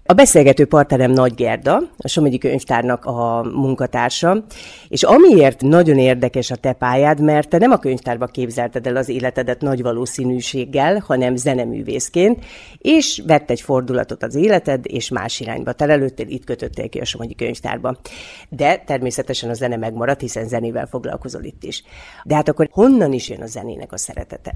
A beszélgető partnerem Nagy Gerda, a Somogyi Könyvtárnak a munkatársa, és amiért nagyon érdekes a te pályád, mert te nem a könyvtárba képzelted el az életedet nagy valószínűséggel, hanem zeneművészként, és vett egy fordulatot az életed, és más irányba terelődtél, itt kötöttél ki a Somogyi Könyvtárba. De természetesen a zene megmaradt, hiszen zenével foglalkozol itt is. De hát akkor honnan is jön a zenének a szeretete?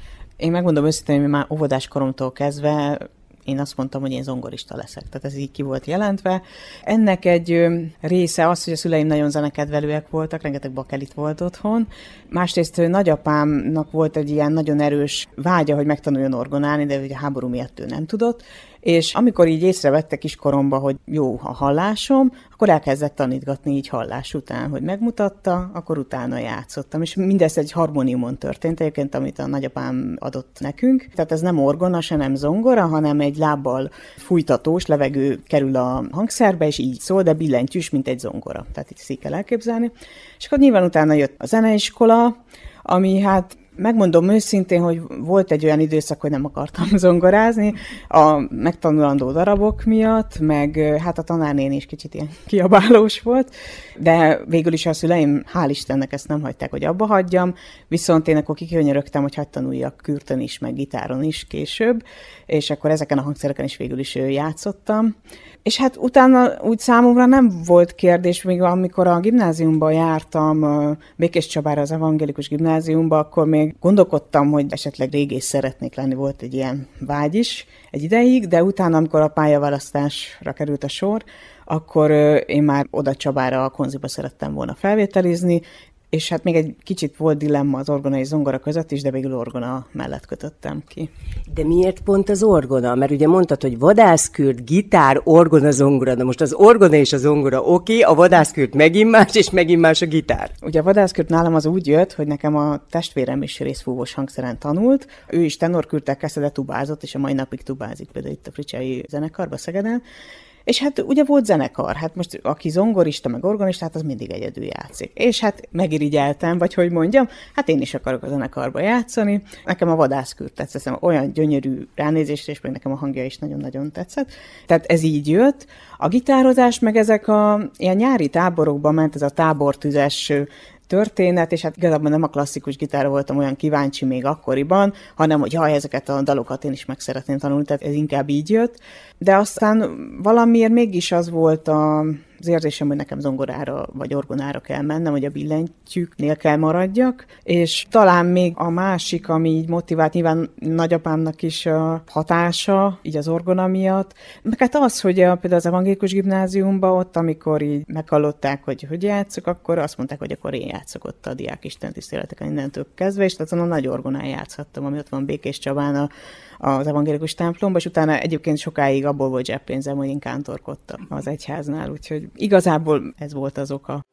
Én megmondom őszintén, hogy már óvodás koromtól kezdve én azt mondtam, hogy én zongorista leszek. Tehát ez így ki volt jelentve. Ennek egy része az, hogy a szüleim nagyon zenekedvelőek voltak, rengeteg bakelit volt otthon. Másrészt nagyapámnak volt egy ilyen nagyon erős vágya, hogy megtanuljon orgonálni, de ugye a háború miatt ő nem tudott. És amikor így észrevette kiskoromban, hogy jó a hallásom, akkor elkezdett tanítgatni így hallás után, hogy megmutatta, akkor utána játszottam. És mindez egy harmóniumon történt egyébként, amit a nagyapám adott nekünk. Tehát ez nem orgona, se nem zongora, hanem egy lábbal fújtatós levegő kerül a hangszerbe, és így szól, de billentyűs, mint egy zongora. Tehát így kell elképzelni. És akkor nyilván utána jött a zeneiskola, ami hát megmondom őszintén, hogy volt egy olyan időszak, hogy nem akartam zongorázni a megtanulandó darabok miatt, meg hát a tanárnén is kicsit ilyen kiabálós volt, de végül is a szüleim, hál' Istennek ezt nem hagyták, hogy abba hagyjam, viszont én akkor kikönyörögtem, hogy hadd tanuljak kürtön is, meg gitáron is később, és akkor ezeken a hangszereken is végül is játszottam. És hát utána úgy számomra nem volt kérdés, még amikor a gimnáziumba jártam, Békés Csabára, az evangélikus gimnáziumba, akkor még gondolkodtam, hogy esetleg régész szeretnék lenni, volt egy ilyen vágy is egy ideig, de utána, amikor a pályaválasztásra került a sor, akkor én már oda Csabára, a konziba szerettem volna felvételizni, és hát még egy kicsit volt dilemma az orgona és zongora között is, de végül orgona mellett kötöttem ki. De miért pont az orgona? Mert ugye mondtad, hogy vadászkürt, gitár, orgona, zongora. De most az orgona és a zongora oké, a vadászkürt megint más, és megint más a gitár. Ugye a vadászkürt nálam az úgy jött, hogy nekem a testvérem is részfúvós hangszeren tanult. Ő is tenorkürttel kezdte, de tubázott, és a mai napig tubázik például itt a Fricsei zenekarba Szegeden. És hát ugye volt zenekar, hát most aki zongorista, meg organista, hát az mindig egyedül játszik. És hát megirigyeltem, vagy hogy mondjam, hát én is akarok a zenekarba játszani. Nekem a vadászkürt tetszett, olyan gyönyörű ránézésre, és még nekem a hangja is nagyon-nagyon tetszett. Tehát ez így jött. A gitározás, meg ezek a ilyen nyári táborokban ment ez a tábortüzes történet, és hát igazából nem a klasszikus gitárra voltam olyan kíváncsi még akkoriban, hanem hogy jaj, ezeket a dalokat én is meg szeretném tanulni, tehát ez inkább így jött. De aztán valamiért mégis az volt az érzésem, hogy nekem zongorára vagy orgonára kell mennem, hogy a billentyűknél kell maradjak, és talán még a másik, ami így motivált, nyilván nagyapámnak is a hatása, így az orgona miatt, meg hát az, hogy például az evangélikus gimnáziumban ott, amikor így meghallották, hogy játszok, akkor azt mondták, hogy akkor én játszok ott a diák istentiszteleteken innentől kezdve, és tehát a nagy orgonán játszhattam, ami ott van Békés Csabán az evangélikus templomban, és utána egyébként sokáig abból volt zseppénzem, hogy én kántorkodtam az egyháznál, úgyhogy igazából ez volt az oka.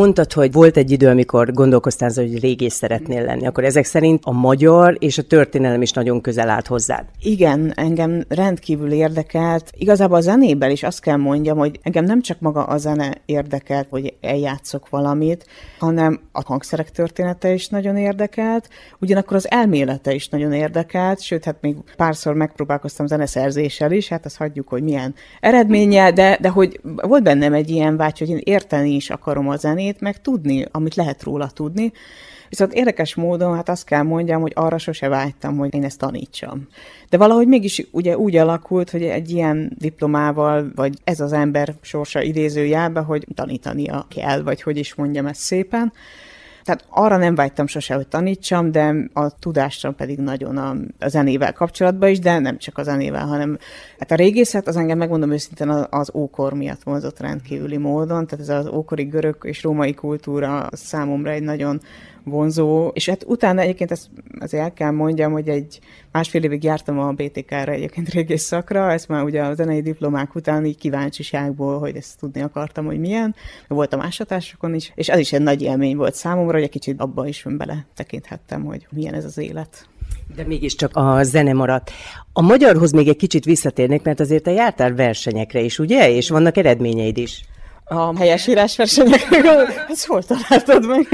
Mondtad, hogy volt egy idő, amikor gondolkoztál, hogy régész szeretnél lenni. Akkor ezek szerint a magyar és a történelem is nagyon közel állt hozzád. Igen, engem rendkívül érdekelt. Igazából a zenében is azt kell mondjam, hogy engem nem csak maga a zene érdekelt, hogy eljátszok valamit, hanem a hangszerek története is nagyon érdekelt, ugyanakkor az elmélete is nagyon érdekelt, sőt, hát még párszor megpróbálkoztam zeneszerzéssel is, hát azt hagyjuk, hogy milyen eredménye, de hogy volt bennem egy ilyen vágy, hogy én érteni is akarom a zenét, meg tudni, amit lehet róla tudni. Viszont érdekes módon, hát azt kell mondjam, hogy arra sose vágytam, hogy én ezt tanítsam. De valahogy mégis ugye úgy alakult, hogy egy ilyen diplomával, vagy ez az ember sorsa idézőjelbe, hogy tanítania kell, vagy hogy is mondjam ezt szépen. Tehát arra nem vágytam sose, hogy tanítsam, de a tudásra pedig nagyon a zenével kapcsolatban is, de nem csak a zenével, hanem hát a régészet az engem, megmondom őszintén, az ókor miatt vonzott rendkívüli módon, tehát ez az ókori görög és római kultúra számomra egy nagyon vonzó, és hát utána egyébként ezt azért el kell mondjam, hogy egy másfél évig jártam a BTK-ra egyébként régész szakra, ezt már ugye a zenei diplomák után így kíváncsiságból, hogy ezt tudni akartam, hogy milyen. Voltam ásatásokon is, és az is egy nagy élmény volt számomra, hogy egy kicsit abba is bele tekinthettem, hogy milyen ez az élet. De mégiscsak a zene maradt. A magyarhoz még egy kicsit visszatérnék, mert azért te jártál versenyekre is, ugye? És vannak eredményeid is. A helyesírás versenyeknek, ezt hol találtad meg?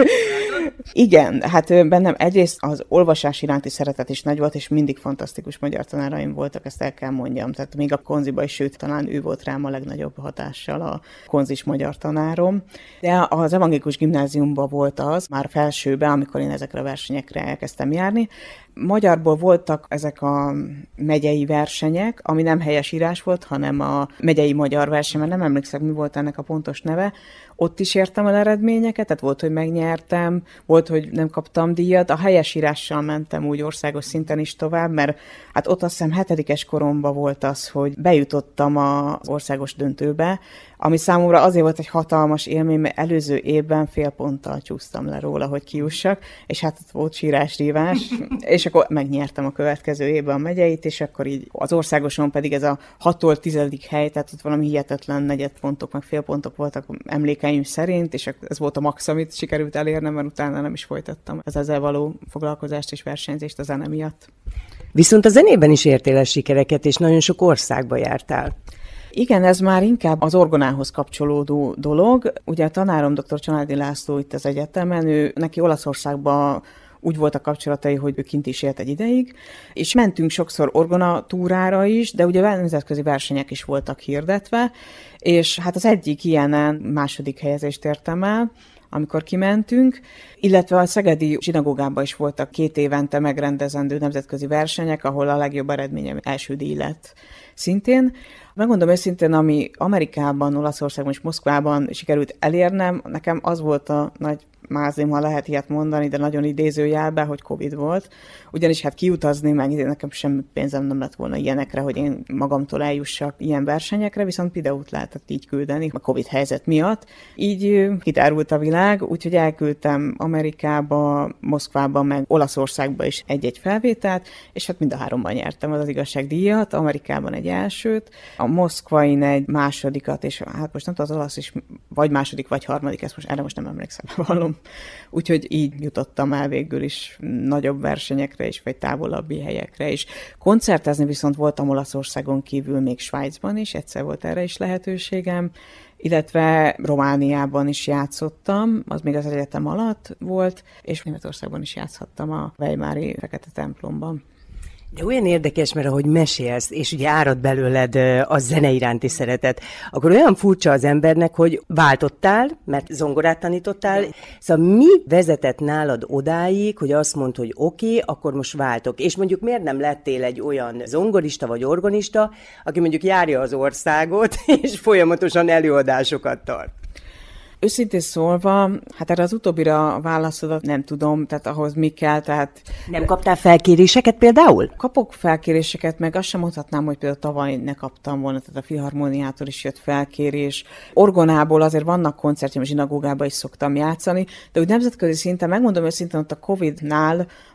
Igen, hát bennem egyrészt az olvasás iránti szeretet is nagy volt, és mindig fantasztikus magyar tanáraim voltak, ezt el kell mondjam. Tehát még a konziba is, sőt, talán ő volt rám a legnagyobb hatással, a konzis magyar tanárom. De az evangélikus gimnáziumban volt az, már felsőben, amikor én ezekre a versenyekre elkezdtem járni. Magyarból voltak ezek a megyei versenyek, ami nem helyesírás volt, hanem a megyei magyar verseny, mert nem emlékszem, mi volt ennek a pontos neve. Ott is értem el eredményeket, tehát volt, hogy megnyertem, volt, hogy nem kaptam díjat. A helyesírással mentem úgy országos szinten is tovább, mert hát ott azt hiszem 7-es koromban volt az, hogy bejutottam az országos döntőbe, ami számomra azért volt egy hatalmas élmény, mert előző évben fél ponttal csúsztam le róla, hogy kijussak, és hát ott volt sírás-rívás, és akkor megnyertem a következő évben a megyeit, és akkor így az országoson pedig ez a 6-tól 10. hely, tehát ott valami hihetetlen negyedpontok, meg félpontok voltak emlékeim szerint, és ez volt a max, amit sikerült elérnem, mert utána nem is folytattam az ezzel való foglalkozást és versenyzést a zene miatt. Viszont a zenében is értél el sikereket, és nagyon sok országba jártál. Igen, ez már inkább az orgonához kapcsolódó dolog. Ugye a tanárom dr. Csanádi László itt az egyetemen, neki Olaszországban úgy volt a kapcsolatai, hogy ő kint is élt egy ideig, és mentünk sokszor orgonatúrára is, de ugye nemzetközi versenyek is voltak hirdetve, és hát az egyik ilyenen második helyezést értem el, amikor kimentünk, illetve a szegedi zsinagógában is voltak 2 évente megrendezendő nemzetközi versenyek, ahol a legjobb eredményem első díj lett szintén. Megmondom őszintén, ami Amerikában, Olaszországban és Moszkvában sikerült elérnem, nekem az volt a nagy mázlim, ha lehet ilyet mondani, de nagyon idézőjelben, hogy Covid volt. Ugyanis hát kiutazni, meg nekem semmi pénzem nem lett volna ilyenekre, hogy én magamtól eljussak ilyen versenyekre, viszont videót lehetett így küldeni a Covid helyzet miatt. Így kitárult a világ, úgyhogy elküldtem Amerikába, Moszkvába, meg Olaszországba is egy-egy felvételt, és hát mind a 3-ban nyertem az igazságdíjat, Amerikában egy elsőt, a moszkvain egy másodikat, és hát most nem tudom, az olasz is vagy második, vagy harmadik, ezt most erre most nem emlékszem, vallom. Úgyhogy így jutottam el végül is nagyobb versenyekre is, vagy távolabbi helyekre is. Koncertezni viszont voltam Olaszországon kívül még Svájcban is, egyszer volt erre is lehetőségem, illetve Romániában is játszottam, az még az egyetem alatt volt, és Németországban is játszhattam a Weimári Fekete templomban. De olyan érdekes, mert ahogy mesélsz, és ugye árad belőled a zene iránti szeretet, akkor olyan furcsa az embernek, hogy váltottál, mert zongorát tanítottál, szóval mi vezetett nálad odáig, hogy azt mondd, hogy oké, akkor most váltok, és mondjuk miért nem lettél egy olyan zongorista vagy organista, aki mondjuk járja az országot, és folyamatosan előadásokat tart? Őszintén szólva, hát erre az utóbbira válaszodat nem tudom, tehát ahhoz mi kell, tehát... Nem kaptál felkéréseket például? Kapok felkéréseket, meg azt sem mondhatnám, hogy például tavaly ne kaptam volna, tehát a Filharmoniától is jött felkérés. Orgonából azért vannak koncertjeim, a zsinagógában is szoktam játszani, de úgy nemzetközi szinten, megmondom őszintén, ott a Covid-nál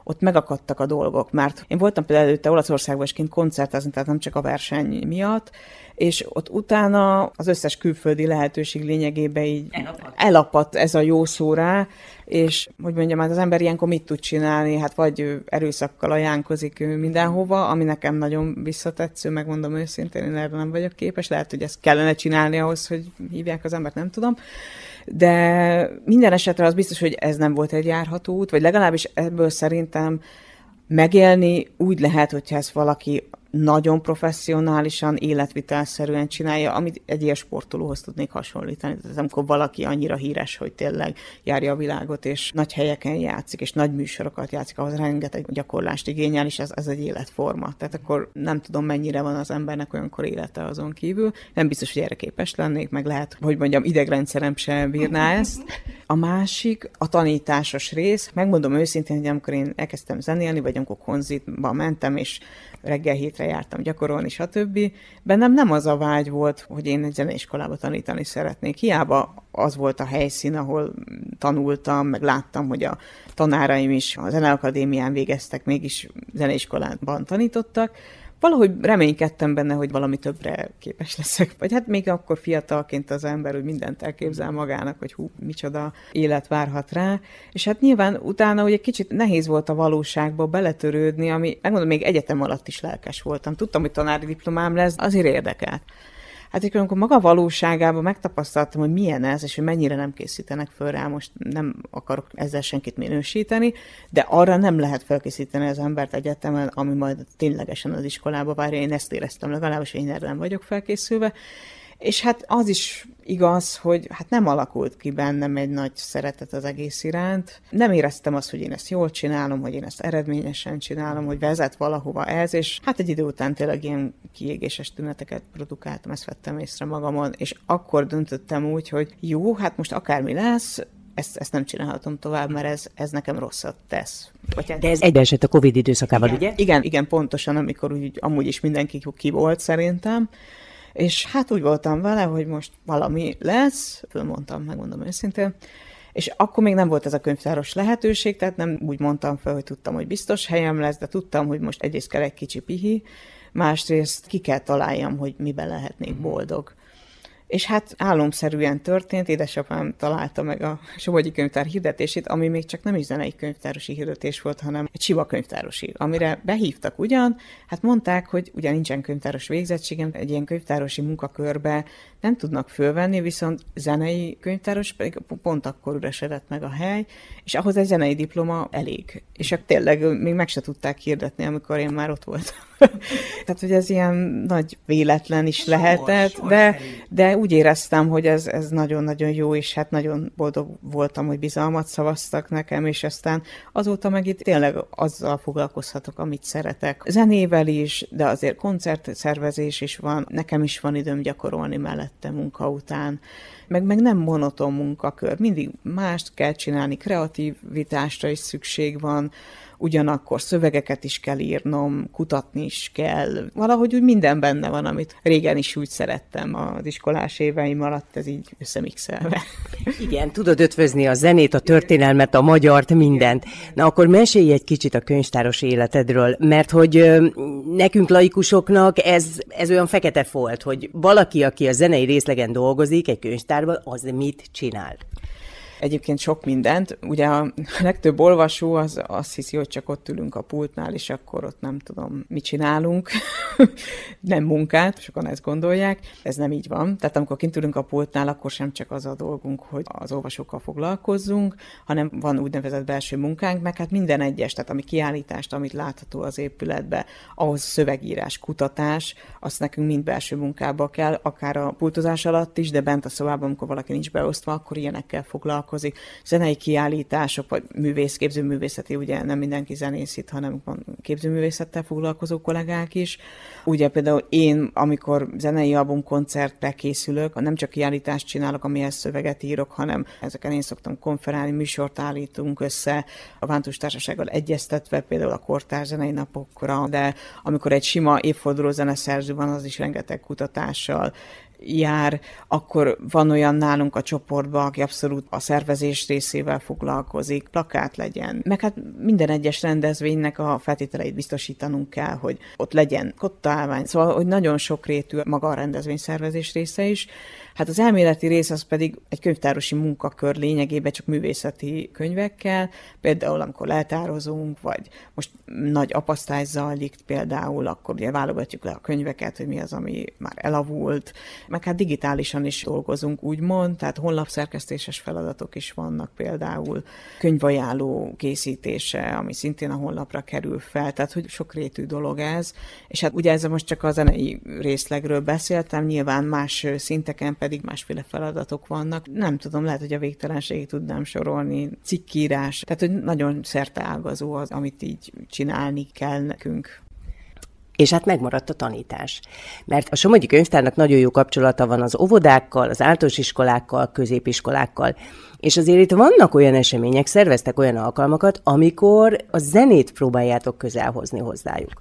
ott megakadtak a dolgok, mert én voltam például előtte Olaszországban is kint koncertezni, tehát nem csak a verseny miatt, és ott utána az összes külföldi lehetőség lényegében így elapadt ez a jó szó rá, és hogy mondjam, hát az ember ilyenkor mit tud csinálni, hát vagy erőszakkal ajánkozik mindenhova, ami nekem nagyon visszatetsző, megmondom őszintén, én erre nem vagyok képes, lehet, hogy ezt kellene csinálni ahhoz, hogy hívják az embert, nem tudom. De minden esetre az biztos, hogy ez nem volt egy járható út, vagy legalábbis ebből szerintem megélni úgy lehet, hogyha ezt valaki nagyon professzionálisan, életvitelszerűen csinálja, amit egy ilyen sportolóhoz tudnék hasonlítani. Tehát amikor valaki annyira híres, hogy tényleg járja a világot, és nagy helyeken játszik, és nagy műsorokat játszik, ahhoz rengeteg gyakorlást igényel, és ez egy életforma. Tehát akkor nem tudom, mennyire van az embernek olyankor élete azon kívül. Nem biztos, hogy erre képes lennék, meg lehet, hogy mondjam, idegrendszerem sem bírná ezt. A másik, a tanításos rész. Megmondom őszintén, hogy amikor én elkezdtem zenélni, vagy amikor konzitba mentem, és reggel hétre jártam gyakorolni, stb. Bennem nem az a vágy volt, hogy én egy zeneiskolába tanítani szeretnék. Hiába az volt a helyszín, ahol tanultam, meg láttam, hogy a tanáraim is a Zeneakadémián végeztek, mégis zeneiskolában tanítottak. Valahogy reménykedtem benne, hogy valami többre képes leszek. Vagy hát még akkor fiatalként az ember, hogy mindent elképzel magának, hogy hú, micsoda élet várhat rá. És hát nyilván utána ugye kicsit nehéz volt a valóságba beletörődni, ami megmondom, még egyetem alatt is lelkes voltam. Tudtam, hogy tanári diplomám lesz, azért érdekelt. Hát és amikor maga valóságában megtapasztaltam, hogy milyen ez, és hogy mennyire nem készítenek föl rá, most nem akarok ezzel senkit minősíteni, de arra nem lehet felkészíteni az embert egyetemen, ami majd ténylegesen az iskolába várja. Én ezt éreztem legalábbis, hogy én erre nem vagyok felkészülve. És hát az is igaz, hogy hát nem alakult ki bennem egy nagy szeretet az egész iránt. Nem éreztem azt, hogy én ezt jól csinálom, hogy én ezt eredményesen csinálom, hogy vezet valahova ez, és hát egy idő után tényleg ilyen kiégéses tüneteket produkáltam, ezt vettem észre magamon, és akkor döntöttem úgy, hogy jó, hát most akármi lesz, ezt nem csinálhatom tovább, mert ez nekem rosszat tesz. De ez egybeesett a Covid időszakában, ugye? Igen, pontosan, amikor úgy, amúgy is mindenki ki volt szerintem. És hát úgy voltam vele, hogy most valami lesz, fölmondtam, megmondom őszintén, és akkor még nem volt ez a könyvtáros lehetőség, tehát nem úgy mondtam fel, hogy tudtam, hogy biztos helyem lesz, de tudtam, hogy most egyrészt kell egy kicsi pihi, másrészt ki kell találjam, hogy miben lehetnék boldog. És hát álomszerűen történt, édesapám találta meg a Somogyi Könyvtár hirdetését, ami még csak nem is zenei könyvtárosi hirdetés volt, hanem egy sima könyvtárosi, amire behívtak ugyan, hát mondták, hogy ugyan nincsen könyvtáros végzettségem, egy ilyen könyvtárosi munkakörbe nem tudnak fölvenni, viszont zenei könyvtáros pedig pont akkor üresedett meg a hely, és ahhoz egy zenei diploma elég. És tényleg még meg se tudták hirdetni, amikor én már ott voltam. Tehát, hogy ez ilyen nagy véletlen is lehetett, de úgy éreztem, hogy ez nagyon-nagyon jó, és hát nagyon boldog voltam, hogy bizalmat szavaztak nekem, és aztán azóta meg itt tényleg azzal foglalkozhatok, amit szeretek. Zenével is, de azért koncertszervezés is van, nekem is van időm gyakorolni mellette munka után, meg nem monoton munkakör, mindig mást kell csinálni, kreativitásra is szükség van, ugyanakkor szövegeket is kell írnom, kutatni is kell. Valahogy úgy minden benne van, amit régen is úgy szerettem az iskolás éveim alatt, ez így összemixelve. Igen, tudod ötvözni a zenét, a történelmet, a magyart, mindent. Na akkor mesélj egy kicsit a könyvtáros életedről, mert hogy nekünk laikusoknak ez olyan fekete folt, hogy valaki, aki a zenei részlegen dolgozik egy könyvtárban, az mit csinál? Egyébként sok mindent. Ugye a legtöbb olvasó az azt hiszi, hogy csak ott ülünk a pultnál, és akkor ott nem tudom, mit csinálunk. Nem munkát, sokan ezt gondolják. Ez nem így van. Tehát amikor kint ülünk a pultnál, akkor sem csak az a dolgunk, hogy az olvasókkal foglalkozzunk, hanem van úgynevezett belső munkánk, meg hát minden egyes, tehát ami kiállítást, amit látható az épületbe, ahhoz szövegírás, kutatás, azt nekünk mind belső munkába kell, akár a pultozás alatt is, de bent a szobában, amikor valaki nincs beosztva, akkor ilyenekkel foglalkozik. Zenei kiállítások, vagy képzőművészeti, ugye nem mindenki zenészít, hanem van képzőművészettel foglalkozó kollégák is. Ugye például én, amikor zenei albumkoncertre készülök, nem csak kiállítást csinálok, amihez szöveget írok, hanem ezeken én szoktam konferálni, műsort állítunk össze, a Vántus Társasággal egyeztetve, például a kortárs zenei napokra, de amikor egy sima évforduló zeneszerző van, az is rengeteg kutatással jár, akkor van olyan nálunk a csoportban, aki abszolút a szervezés részével foglalkozik, plakát legyen. Meg hát minden egyes rendezvénynek a feltételeit biztosítanunk kell, hogy ott legyen kottaállvány. Szóval, hogy nagyon sokrétű maga a rendezvényszervezés része is. Hát az elméleti rész az pedig egy könyvtárosi munkakör lényegében csak művészeti könyvekkel, például amikor leltározunk, vagy most nagy apasztás zajlik például, akkor ugye válogatjuk le a könyveket, hogy mi az, ami már elavult, meg hát digitálisan is dolgozunk, úgymond, tehát honlapszerkesztéses feladatok is vannak például, könyvajánló készítése, ami szintén a honlapra kerül fel, tehát hogy sokrétű dolog ez, és hát ugye ezzel most csak a zenei részlegről beszéltem, nyilván más szinteken pedig másféle feladatok vannak. Nem tudom, lehet, hogy a végtelenségig tudnám sorolni. Cikkírás, tehát hogy nagyon szerteágazó az, amit így csinálni kell nekünk. És hát megmaradt a tanítás. Mert a Somogyi Könyvtárnak nagyon jó kapcsolata van az óvodákkal, az általános iskolákkal, középiskolákkal. És azért itt vannak olyan események, szerveztek olyan alkalmakat, amikor a zenét próbáljátok közel hozni hozzájuk.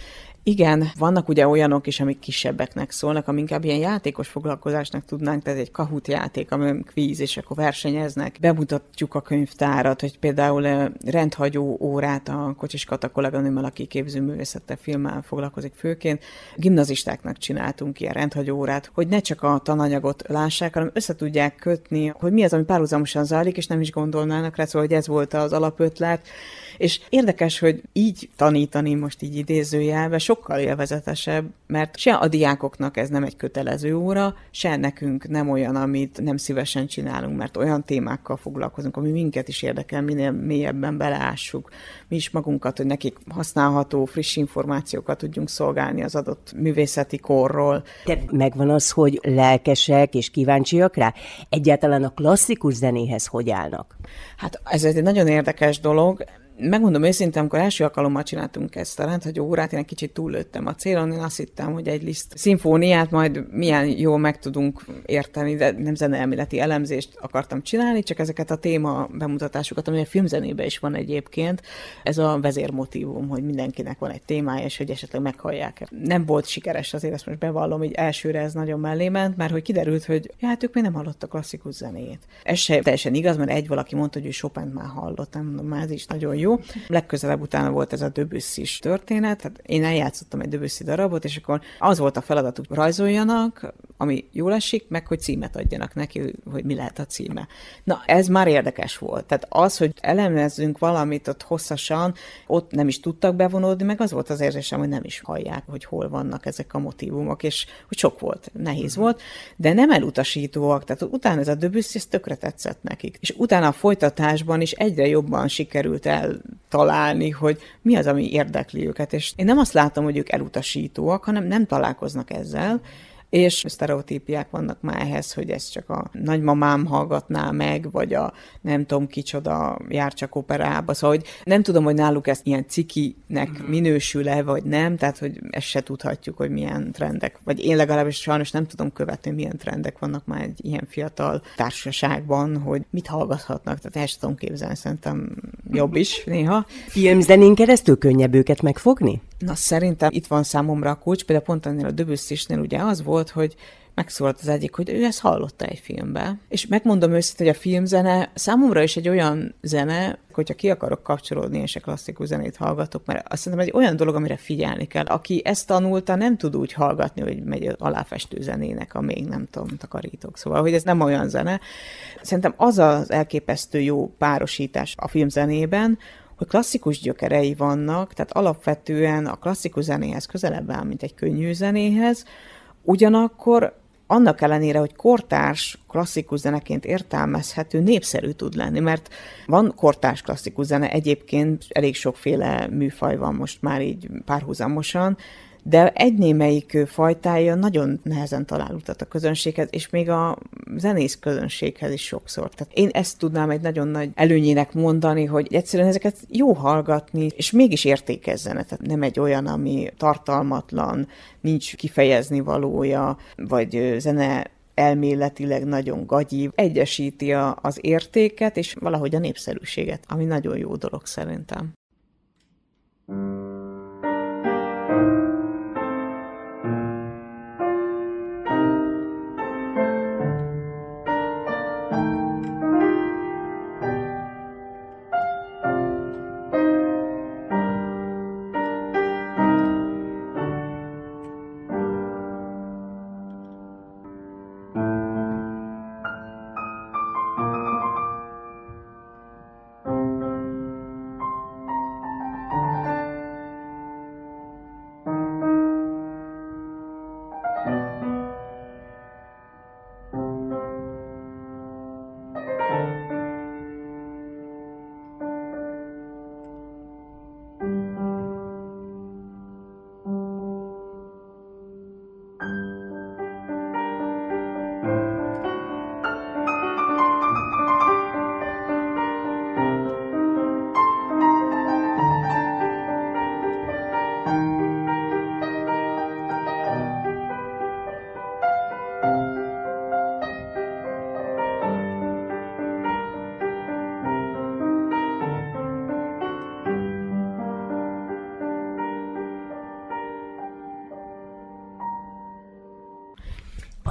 Igen, vannak ugye olyanok is, amik kisebbeknek szólnak, ami inkább ilyen játékos foglalkozásnak tudnánk, tehát egy Kahoot játék, ami kvíz, és akkor versenyeznek. Bemutatjuk a könyvtárat, hogy például rendhagyó órát a Kocsis Kata kolléganőmmel, aki képzőművészettel, filmmel foglalkozik főként. Gimnazistáknak csináltunk ilyen rendhagyó órát, hogy ne csak a tananyagot lássák, hanem össze tudják kötni, hogy mi az, ami párhuzamosan zajlik, és nem is gondolnának rá, szóval hogy ez volt az alapötlet. És érdekes, hogy így tanítani most így idézőjelben sokkal élvezetesebb, mert se a diákoknak ez nem egy kötelező óra, se nekünk nem olyan, amit nem szívesen csinálunk, mert olyan témákkal foglalkozunk, ami minket is érdekel, minél mélyebben beleássuk mi is magunkat, hogy nekik használható, friss információkat tudjunk szolgálni az adott művészeti korról. De megvan az, hogy lelkesek és kíváncsiak rá? Egyáltalán a klasszikus zenéhez hogy állnak? Hát ez egy nagyon érdekes dolog. Megmondom őszintén, amikor első alkalommal csináltunk ezt a rendhagyó órát, én egy kicsit túllőttem a célon, én azt hittem, hogy egy Liszt szimfóniát majd milyen jól meg tudunk érteni, de nem zeneelméleti elemzést akartam csinálni, csak ezeket a téma bemutatásokat, ami a filmzenében is van egyébként, ez a vezérmotívum, hogy mindenkinek van egy témája, és hogy esetleg meghallják. Nem volt sikeres, azért ezt most bevallom, így elsőre ez nagyon mellé ment, mert hogy kiderült, hogy hát ők még nem hallottak klasszikus zenét. Ez se teljesen igaz, mert egy valaki mondta, hogy ő Chopint már hallott, nem mondom, már ez is nagyon jó. Legközelebb utána volt ez a Debussy-s történet, tehát én eljátszottam egy Debussy darabot, és akkor az volt a feladatuk, rajzoljanak, ami jól esik, meg hogy címet adjanak neki, hogy mi lehet a címe. Na, ez már érdekes volt. Tehát az, hogy elemezzünk valamit ott hosszasan, ott nem is tudtak bevonódni, meg az volt az érzésem, hogy nem is hallják, hogy hol vannak ezek a motívumok, és hogy sok volt, nehéz volt, de nem elutasítóak, tehát utána ez a Debussy, ez tökre tetszett nekik. És utána a folytatásban is egyre jobban sikerült találni, hogy mi az, ami érdekli őket. És én nem azt látom, hogy ők elutasítóak, hanem nem találkoznak ezzel, és sztereotípiák vannak már ehhez, hogy ezt csak a nagymamám hallgatná meg, vagy a nem tudom kicsoda jár csak operába. Szóval, hogy nem tudom, hogy náluk ezt ilyen cikinek minősül-e, vagy nem, tehát, hogy ezt se tudhatjuk, hogy milyen trendek, vagy én legalábbis sajnos nem tudom követni, milyen trendek vannak már egy ilyen fiatal társaságban, hogy mit hallgathatnak, tehát el sem tudom képzelni, szerintem jobb is néha. Filmzenén keresztül könnyebb őket megfogni? Na, szerintem itt van számomra a kulcs, például pont ennél a Debussy-snél ugye az volt, hogy megszólalt az egyik, hogy ő ezt hallotta egy filmben. És megmondom őszintén, hogy a filmzene számomra is egy olyan zene, hogyha ki akarok kapcsolódni, és a klasszikus zenét hallgatok, mert azt szerintem egy olyan dolog, amire figyelni kell. Aki ezt tanulta, nem tud úgy hallgatni, hogy megy az aláfestő zenének, a még nem tudom, takarítok. Szóval, hogy ez nem olyan zene. Szerintem az az elképesztő jó párosítás a filmzenében, hogy klasszikus gyökerei vannak, tehát alapvetően a klasszikus zenéhez közelebb áll, mint egy könnyű zenéhez, ugyanakkor annak ellenére, hogy kortárs klasszikus zeneként értelmezhető, népszerű tud lenni, mert van kortárs klasszikus zene, egyébként elég sokféle műfaj van most már így párhuzamosan, de egy némelyik fajtája nagyon nehezen talál utat a közönséghez, és még a zenész közönséghez is sokszor. Tehát én ezt tudnám egy nagyon nagy előnyének mondani, hogy egyszerűen ezeket jó hallgatni, és mégis értékes zene. Tehát nem egy olyan, ami tartalmatlan, nincs kifejezni valója, vagy zene elméletileg nagyon gagyi, egyesíti az értéket, és valahogy a népszerűséget, ami nagyon jó dolog szerintem.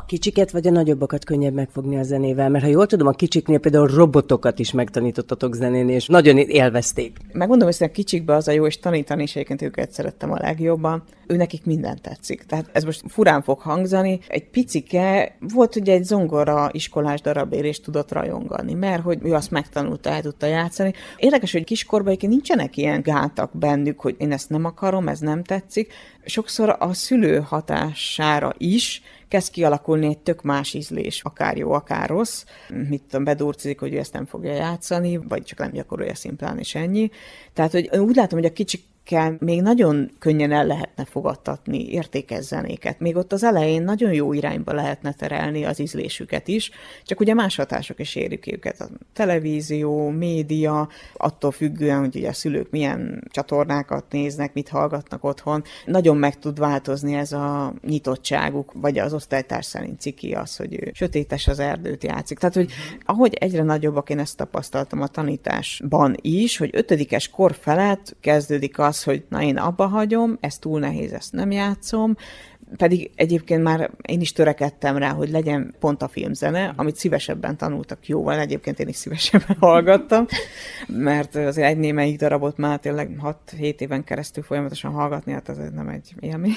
A kicsiket vagy a nagyobbakat könnyebb megfogni a zenével? Mert ha jól tudom, a kicsiknél például robotokat is megtanítottatok zenélni, és nagyon élvezték. Megmondom, hogy a kicsikbe az a jó, és tanítani is egyébként őket szerettem a legjobban. Ő nekik minden tetszik. Tehát ez most furán fog hangzani. Egy picike volt ugye egy zongora iskolás darabért, és tudott rajongani, mert hogy ő azt megtanulta, el tudta játszani. Érdekes, hogy kiskorban nincsenek ilyen gátak bennük, hogy én ezt nem akarom, ez nem tetszik. Sokszor a szülő hatására is kezd kialakulni egy tök más ízlés, akár jó, akár rossz. Mit tudom, bedurcizik, hogy ő ezt nem fogja játszani, vagy csak nem gyakorolja szimplán, és ennyi. Tehát, hogy úgy látom, hogy a kicsik még nagyon könnyen el lehetne fogadtatni értékes zenéket. Még ott az elején nagyon jó irányba lehetne terelni az ízlésüket is, csak ugye más hatások is érik őket. A televízió, média, attól függően, hogy ugye a szülők milyen csatornákat néznek, mit hallgatnak otthon. Nagyon meg tud változni ez a nyitottságuk, vagy az osztálytárs szerint ciki az, hogy ő sötétes az erdőt játszik. Tehát, hogy ahogy egyre nagyobbak, én ezt tapasztaltam a tanításban is, hogy 5. kor felett kezdődik az, hogy na én abba hagyom, ez túl nehéz, ezt nem játszom, pedig egyébként már én is törekedtem rá, hogy legyen pont a filmzene, amit szívesebben tanultak jóval, egyébként én is szívesebben hallgattam, mert azért egy némelyik darabot már tényleg 6-7 éven keresztül folyamatosan hallgatni, hát ez nem egy élmény.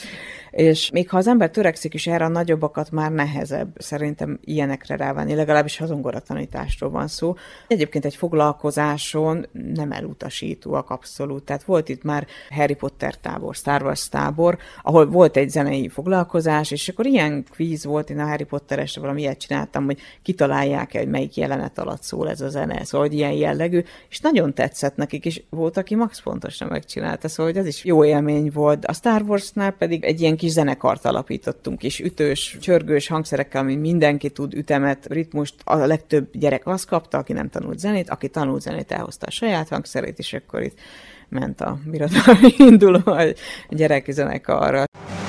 És még ha az ember törekszik is erre, a nagyobbakat már nehezebb szerintem ilyenekre rávenni, legalábbis ha zongoratanításról van szó. Egyébként egy foglalkozáson nem elutasítóak abszolút, tehát volt itt már Harry Potter tábor, Star Wars tábor, ahol volt egy zenei foglalkozás, és akkor ilyen kvíz volt, én a Harry Potteresre valami ilyet csináltam, hogy kitalálják-e, hogy melyik jelenet alatt szól ez a zene, szóval hogy ilyen jellegű, és nagyon tetszett nekik, és volt, aki max pontosan megcsinálta, szóval hogy ez is jó élmény volt. A Star Warsnál pedig egy ilyen kis zenekart alapítottunk, és ütős, csörgős hangszerekkel, ami mindenki tud ütemet, ritmust, a legtöbb gyerek azt kapta, aki nem tanult zenét, aki tanult zenét, elhozta a saját hangszerét, és akkor itt ment a birodalmi induló a gyereki zenekarra.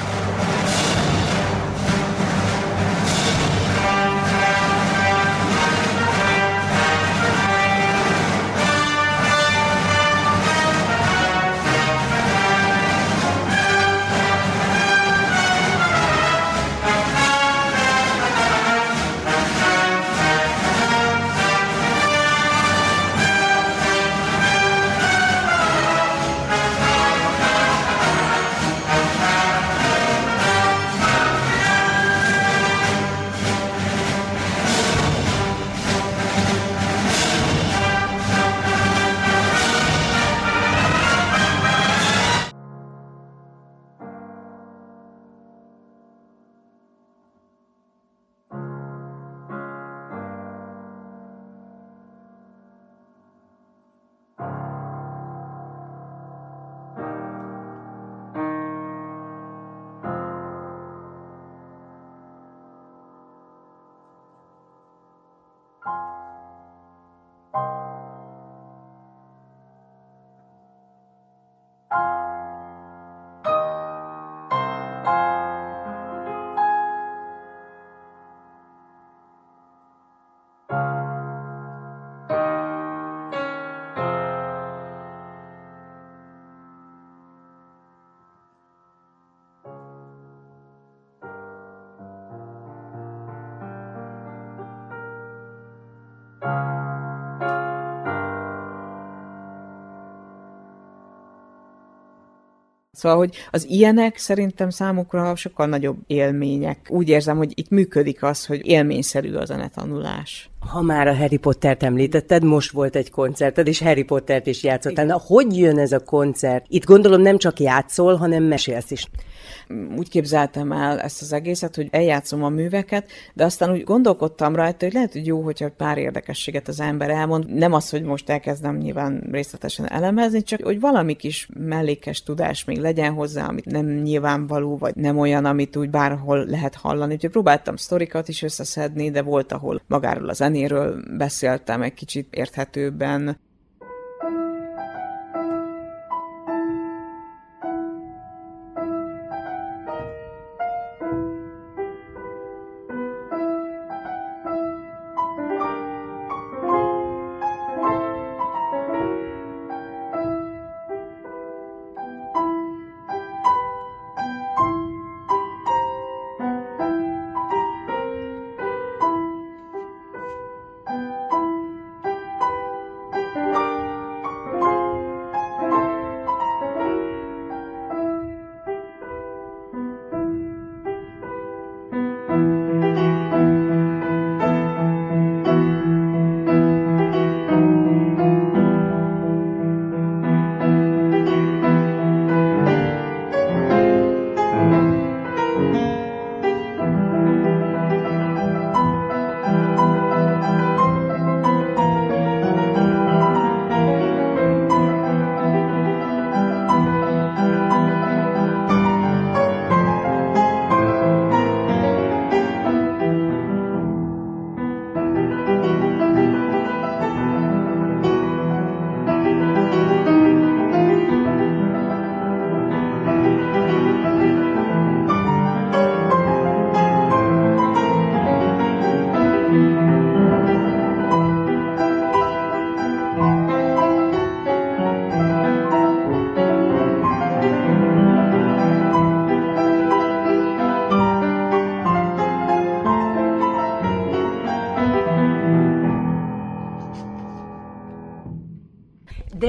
Szóval, hogy az ilyenek szerintem számukra sokkal nagyobb élmények. Úgy érzem, hogy itt működik az, hogy élményszerű a zenetanulás. Ha már a Harry Pottert említetted, most volt egy koncerted, és Harry Pottert is játszottál. Na, hogy jön ez a koncert? Itt gondolom nem csak játszol, hanem mesélsz is. Úgy képzeltem el ezt az egészet, hogy eljátszom a műveket, de aztán úgy gondolkodtam rajta, hogy lehet, hogy jó, hogyha pár érdekességet az ember elmond. Nem az, hogy most elkezdem nyilván részletesen elemezni, csak hogy valami kis mellékes tudás még legyen hozzá, amit nem nyilvánvaló, vagy nem olyan, amit úgy bárhol lehet hallani. Úgyhogy próbáltam sztorikat is összeszedni, de volt, ahol magáról a zenéről beszéltem egy kicsit érthetőbben.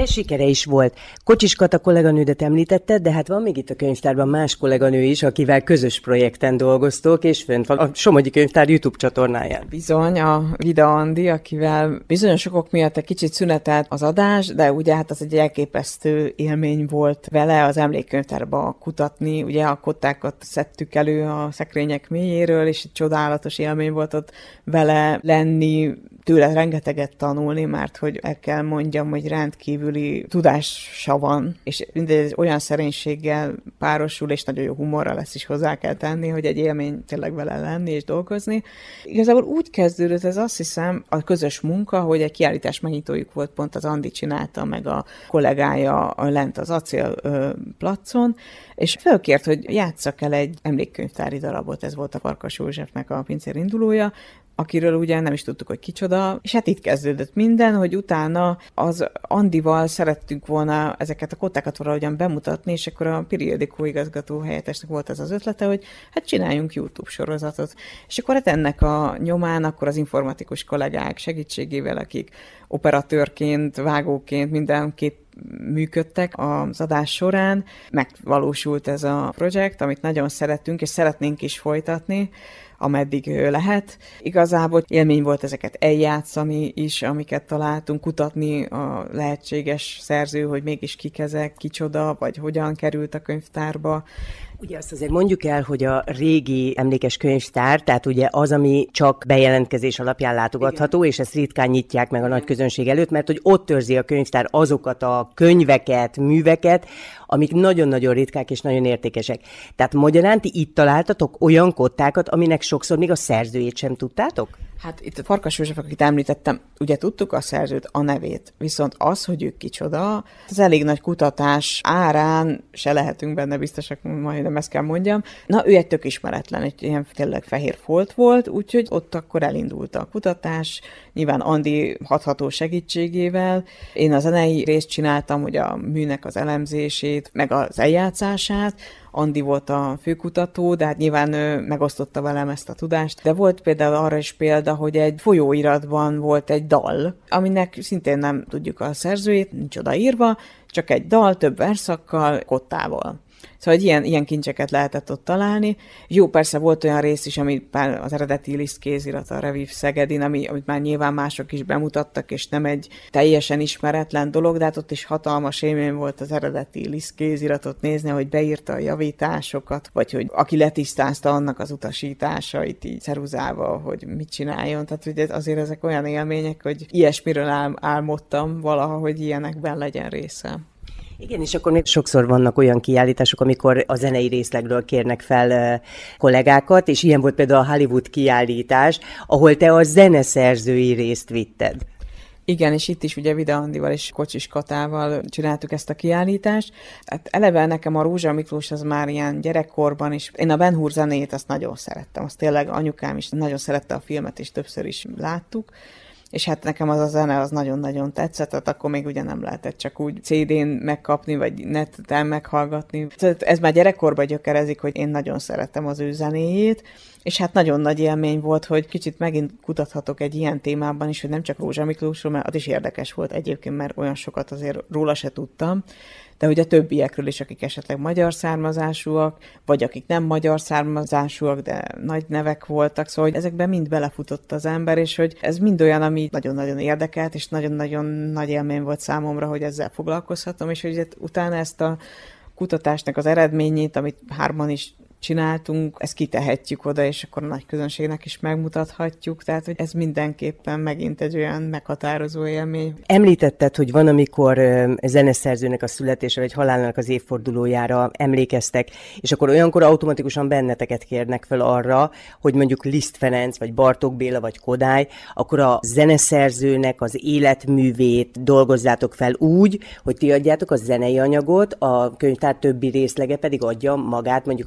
De sikere is volt. Kocsis Kata kolléganődet említetted, de hát van még itt a könyvtárban más kolléganő is, akivel közös projekten dolgoztok, és fönt van a Somogyi Könyvtár YouTube csatornáján. Bizony, a Vida Andi, akivel bizonyos okok miatt egy kicsit szünetelt az adás, de ugye hát az egy elképesztő élmény volt vele az emlékkönyvtárba kutatni. Ugye a kottákat szedtük elő a szekrények mélyéről, és egy csodálatos élmény volt ott vele lenni, tőle rengeteget tanulni, mert hogy el kell mondjam, hogy rendkívüli tudása van, és mindegy olyan szerénységgel párosul, és nagyon jó humorra lesz is hozzá kell tenni, hogy egy élmény tényleg vele lenni és dolgozni. Igazából úgy kezdődött ez, azt hiszem, a közös munka, hogy egy kiállítás megnyitójuk volt, pont az Andi csinálta, meg a kollégája lent az Acél placon, és felkért, hogy játsszak el egy emlékkönyvtári darabot, ez volt a Farkas Józsefnek a pincér indulója, akiről ugye nem is tudtuk, hogy kicsoda, és hát itt kezdődött minden, hogy utána az Andival szerettünk volna ezeket a kottákat valahogyan bemutatni, és akkor a Piri Ildikó igazgató helyettesnek volt ez az ötlete, hogy hát csináljunk YouTube sorozatot. És akkor hát ennek a nyomán akkor az informatikus kollégák segítségével, akik operatőrként, vágóként mindenképp működtek az adás során, megvalósult ez a projekt, amit nagyon szeretünk, és szeretnénk is folytatni, ameddig lehet. Igazából élmény volt ezeket eljátszani is, amiket találtunk, kutatni a lehetséges szerző, hogy mégis kik ezek, kicsoda, vagy hogyan került a könyvtárba. Ugye azt azért mondjuk el, hogy a régi emlékes könyvtár, tehát ugye az, ami csak bejelentkezés alapján látogatható, igen, és ezt ritkán nyitják meg a nagy közönség előtt, mert hogy ott őrzi a könyvtár azokat a könyveket, műveket, amik nagyon-nagyon ritkák és nagyon értékesek. Tehát magyarán ti itt találtatok olyan kottákat, aminek sokszor még a szerzőjét sem tudtátok? Hát itt a Farkas József, akit említettem, ugye tudtuk a szerzőt, a nevét, viszont az, hogy ő kicsoda, az elég nagy kutatás árán se lehetünk benne biztosak, majdnem ezt kell mondjam. Na, ő egy tök ismeretlen, egy ilyen tényleg fehér folt volt, úgyhogy ott akkor elindult a kutatás, nyilván Andi hatható segítségével. Én a zenei részt csináltam, hogy a műnek az elemzését, meg az eljátszását, Andi volt a főkutató, de hát nyilván ő megosztotta velem ezt a tudást. De volt például arra is példa, hogy egy folyóiratban volt egy dal, aminek szintén nem tudjuk a szerzőjét, nincs odaírva, csak egy dal, több verszakkal, kottával. Szóval ilyen kincseket lehetett ott találni. Jó, persze volt olyan rész is, ami az eredeti Liszt kézirat, a Reviv Szegedin, amit már nyilván mások is bemutattak, és nem egy teljesen ismeretlen dolog, de hát ott is hatalmas élmény volt az eredeti Liszt kéziratot nézni, hogy beírta a javításokat, vagy hogy aki letisztázta annak az utasításait így ceruzával, hogy mit csináljon. Tehát ugye azért ezek olyan élmények, hogy ilyesmiről álmodtam valaha, hogy ilyenekben legyen része. Igen, és akkor még sokszor vannak olyan kiállítások, amikor a zenei részlegről kérnek fel kollégákat, és ilyen volt például a Hollywood kiállítás, ahol te a zeneszerzői részt vitted. Igen, és itt is ugye Vida Andival és Kocsis Katával csináltuk ezt a kiállítást. Hát eleve nekem a Rózsa Miklós az már ilyen gyerekkorban is. Én a Ben Hur zenéjét azt nagyon szerettem. Azt tényleg anyukám is nagyon szerette a filmet, és többször is láttuk. És hát nekem az a zene az nagyon-nagyon tetszett, tehát akkor még ugye nem lehetett csak úgy CD-n megkapni, vagy neten meghallgatni. Ez már gyerekkorban gyökerezik, hogy én nagyon szeretem az ő zenéjét, és hát nagyon nagy élmény volt, hogy kicsit megint kutathatok egy ilyen témában is, hogy nem csak Rózsa Miklósról, mert az is érdekes volt egyébként, mert olyan sokat azért róla se tudtam, de hogy a többiekről is, akik esetleg magyar származásúak, vagy akik nem magyar származásúak, de nagy nevek voltak, szóval hogy ezekben mind belefutott az ember, és hogy ez mind olyan, ami nagyon-nagyon érdekelt, és nagyon-nagyon nagy élmény volt számomra, hogy ezzel foglalkozhatom, és hogy utána ezt a kutatásnak az eredményét, amit hárman is csináltunk, ezt kitehetjük oda, és akkor a nagy közönségnek is megmutathatjuk, tehát hogy ez mindenképpen megint egy olyan meghatározó élmény. Említetted, hogy van, amikor zeneszerzőnek a születése vagy halálának az évfordulójára emlékeztek, és akkor olyankor automatikusan benneteket kérnek fel arra, hogy mondjuk Liszt Ferenc, vagy Bartók Béla, vagy Kodály, akkor a zeneszerzőnek az életművét dolgozzátok fel úgy, hogy ti adjátok a zenei anyagot, a könyvtár többi részlege pedig adja magát, mondjuk az életművét,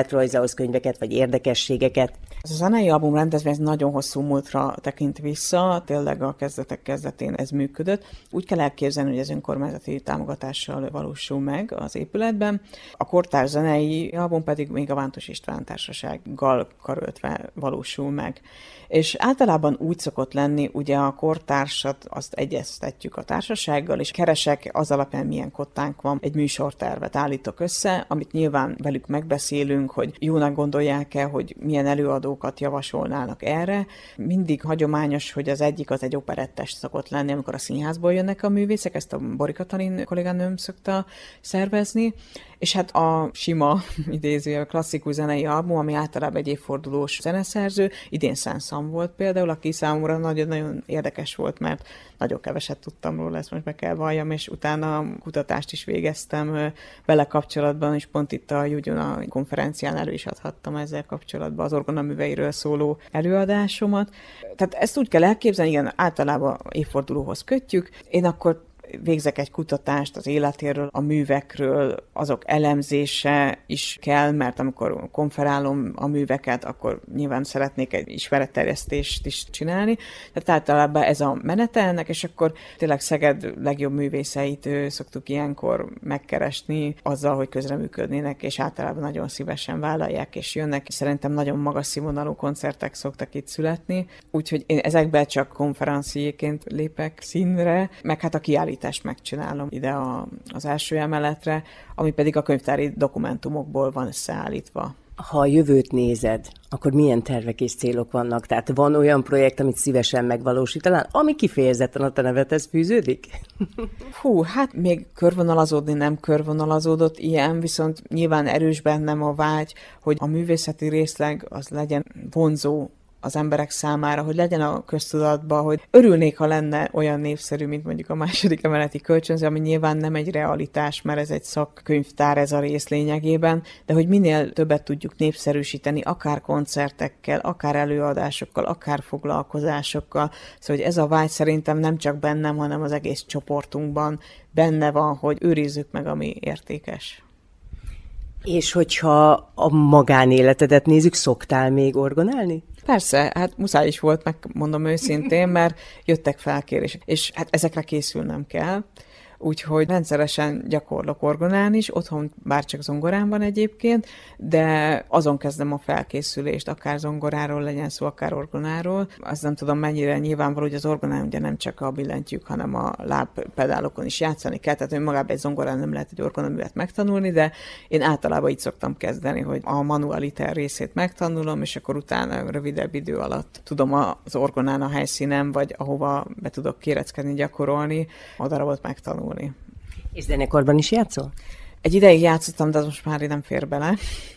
életrajzához könyveket, vagy érdekességeket? Ez a zenei album rendezvény ez nagyon hosszú múltra tekint vissza, tényleg a kezdetek kezdetén ez működött. Úgy kell elképzelni, hogy ez önkormányzati támogatással valósul meg az épületben. A kortárs zenei album pedig még a Vántos István Társasággal karöltve valósul meg. És általában úgy szokott lenni, ugye a kortársat azt egyeztetjük a társasággal, és keresek az alapján milyen kottánk van, egy műsortervet állítok össze, amit nyilván velük megbeszélünk, hogy jónak gondolják-e, hogy milyen előadókat javasolnának erre. Mindig hagyományos, hogy az egyik az egy operettest szokott lenni, amikor a színházból jönnek a művészek, ezt a Bori Katalin kolléganőm szokta szervezni, és hát a sima, idéző, a klasszikus zenei album, ami általában egy évfordulós zeneszerző, idén Szenszam volt például, aki számomra nagyon-nagyon érdekes volt, mert nagyon keveset tudtam róla, ezt most be kell valljam, és utána kutatást is végeztem vele kapcsolatban, és pont itt a Jugyon konferencián elő is adhattam ezzel kapcsolatban az orgonaműveiről szóló előadásomat. Tehát ezt úgy kell elképzelni, igen, általában évfordulóhoz kötjük. Én akkor végzek egy kutatást az életéről, a művekről, azok elemzése is kell, mert amikor konferálom a műveket, akkor nyilván szeretnék egy ismeretterjesztést is csinálni. Tehát általában ez a menete ennek, és akkor tényleg Szeged legjobb művészeit szoktuk ilyenkor megkeresni azzal, hogy közreműködnének, és általában nagyon szívesen vállalják, és jönnek. Szerintem nagyon magas színvonalú koncertek szoktak itt születni, úgyhogy én ezekben csak konferenciéként lépek színre, meg hát a kiállítást megcsinálom ide az első emeletre, ami pedig a könyvtári dokumentumokból van összeállítva. Ha a jövőt nézed, akkor milyen tervek és célok vannak? Tehát van olyan projekt, amit szívesen megvalósítanál, ami kifejezetten a te nevedhez fűződik? Hát még körvonalazódni nem körvonalazódott ilyen, viszont nyilván erős bennem a vágy, hogy a művészeti részleg az legyen vonzó az emberek számára, hogy legyen a köztudatban, hogy örülnék, ha lenne olyan népszerű, mint mondjuk a második emeleti kölcsönző, ami nyilván nem egy realitás, mert ez egy szakkönyvtár ez a rész lényegében, de hogy minél többet tudjuk népszerűsíteni, akár koncertekkel, akár előadásokkal, akár foglalkozásokkal. Szóval hogy ez a vágy szerintem nem csak bennem, hanem az egész csoportunkban benne van, hogy őrizzük meg, ami értékes. És hogyha a magánéletedet nézzük, szoktál még orgonálni? Persze, hát muszáj is volt, megmondom őszintén, mert jöttek felkérések, és hát ezekre készülnem kell. Úgyhogy rendszeresen gyakorlok orgonálni is, otthon bárcsak zongorán van egyébként, de azon kezdem a felkészülést, akár zongoráról legyen szó, akár orgonáról. Azt nem tudom mennyire nyilvánvaló, hogy az orgonán ugye nem csak a billentyűk, hanem a lábpedálokon is játszani kell, tehát önmagában egy zongorán nem lehet egy orgonaművet megtanulni, de én általában így szoktam kezdeni, hogy a manualiter részét megtanulom, és akkor utána rövidebb idő alatt tudom az orgonán a helyszínen, vagy ahova be tudok kéreckedni, gyakorolni, a darabot megtanulni. És zenekarban is játszol? Egy ideig játszottam, de az most már nem fér bele.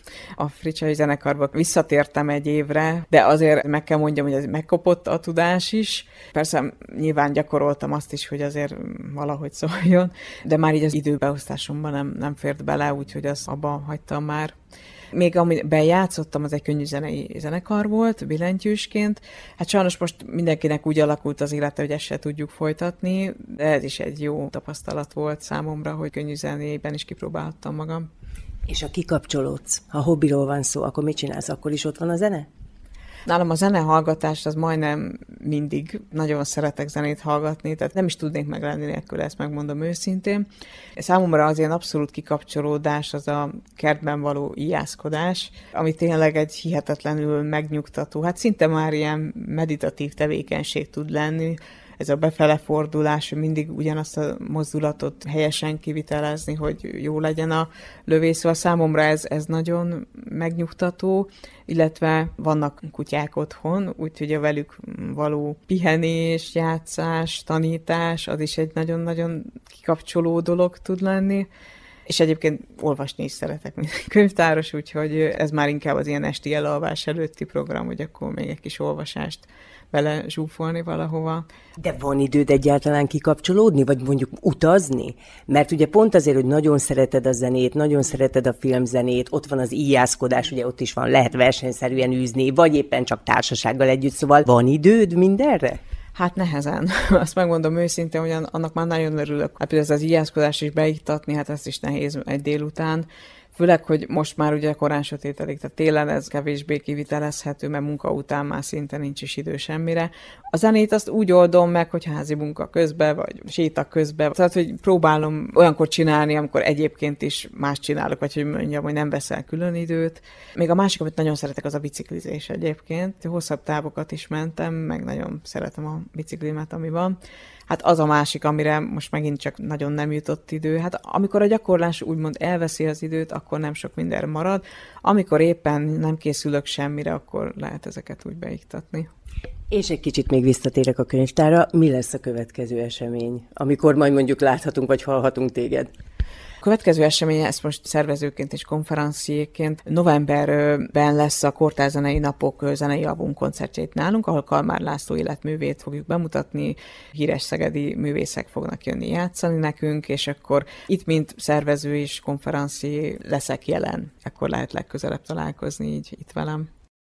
A Fricsai zenekarba visszatértem egy évre, de azért meg kell mondjam, hogy ez megkopott a tudás is. Persze nyilván gyakoroltam azt is, hogy azért valahogy szóljon, de már így az időbeosztásomban nem fért bele, úgyhogy azt abba hagytam már. Még amiben játszottam, az egy könnyű zenei zenekar volt, billentyűsként. Hát sajnos most mindenkinek úgy alakult az élete, hogy ezt se tudjuk folytatni, de ez is egy jó tapasztalat volt számomra, hogy könnyű zenében is kipróbálhattam magam. És ha kikapcsolódsz, ha hobbiról van szó, akkor mit csinálsz? Akkor is ott van a zene? Nálam a zenehallgatás az majdnem mindig, nagyon szeretek zenét hallgatni, tehát nem is tudnék meglenni nélkül, ezt megmondom őszintén. Számomra az ilyen abszolút kikapcsolódás az a kertben való ijászkodás, ami tényleg egy hihetetlenül megnyugtató, hát szinte már ilyen meditatív tevékenység tud lenni, ez a befele fordulás, mindig ugyanazt a mozdulatot helyesen kivitelezni, hogy jó legyen a lövés. Szóval számomra ez nagyon megnyugtató, illetve vannak kutyák otthon, úgyhogy a velük való pihenés, játszás, tanítás, az is egy nagyon-nagyon kikapcsoló dolog tud lenni. És egyébként olvasni is szeretek, mint könyvtáros, úgyhogy ez már inkább az ilyen esti elalvás előtti program, hogy akkor még egy kis olvasást bele zsúfolni valahova. De van időd egyáltalán kikapcsolódni, vagy mondjuk utazni? Mert ugye pont azért, hogy nagyon szereted a zenét, nagyon szereted a filmzenét, ott van az íjászkodás, ugye ott is van, lehet versenyszerűen űzni, vagy éppen csak társasággal együtt, szóval van időd mindenre? Hát nehezen. Azt megmondom őszintén, hogy annak már nagyon örülök. Hát például az íjászkodás is beiktatni, hát ezt is nehéz egy délután. Főleg, hogy most már ugye korán sötétedik, tehát télen ez kevésbé kivitelezhető, mert munka után már szinte nincs is idő semmire. A zenét azt úgy oldom meg, hogy házi munka közben, vagy séta közben. Tehát, hogy próbálom olyankor csinálni, amikor egyébként is más csinálok, vagy hogy mondjam, hogy nem veszel külön időt. Még a másik, amit nagyon szeretek, az a biciklizés egyébként. Hosszabb távokat is mentem, meg nagyon szeretem a biciklimet, ami van. Hát az a másik, amire most megint csak nagyon nem jutott idő. Hát amikor a gyakorlás úgymond elveszi az időt, akkor nem sok minden marad. Amikor éppen nem készülök semmire, akkor lehet ezeket úgy beiktatni. És egy kicsit még visszatérek a könyvtárra. Mi lesz a következő esemény, amikor majd mondjuk láthatunk vagy hallhatunk téged? A következő esemény, ezt most szervezőként és konferenciéként novemberben lesz a Kortárs Zenei Napok zenei album koncertjét nálunk, ahol Kalmár László életművét fogjuk bemutatni, híres szegedi művészek fognak jönni játszani nekünk, és akkor itt, mint szervező és konferencié leszek jelen, akkor lehet legközelebb találkozni így itt velem.